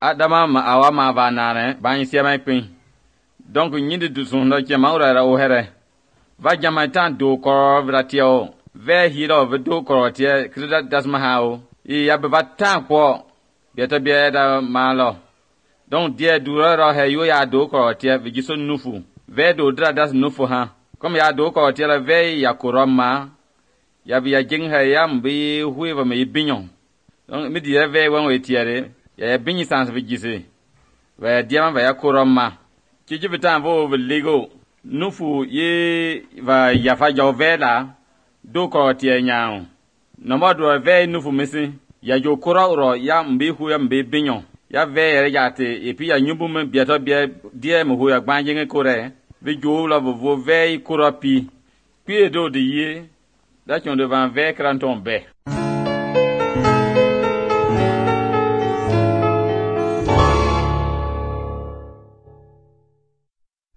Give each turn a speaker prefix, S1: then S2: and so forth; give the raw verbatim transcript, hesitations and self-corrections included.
S1: Adama ma awa ma va nane ban sia mai pin. Donc nyindi du son no ke maura ra o here. Va jama tan do ko vratio. Ve hiro ve do ko tie krida dasma hao. I ya be tan ko. Bieta bieda malo. Donc die du ro he yo ya do ko tie ve giso nufu. Ve do dra das nufu ha. Comme ya do ko tie la ve ya koroma. Ya bi ya jing ha ya mbi huiva me binyon. Donc mi di ve won we tiere. Ya binyi sans ve gise. Ve diama va ya koroma. Ki jibitan vo ve lego. Nufu ye va ya fa jo ve la. Do ko tie nyao. No mo do ve nufu misi. Ya jo kora ro ya mbi hu ya mbi binyon. Ya ve ya te et puis ya nyumbu me biato bia die mo hu ya gbanje nge kore. Vi jo la vo ve kora pi. Puis do de ye. Da chon devant ve kranton be.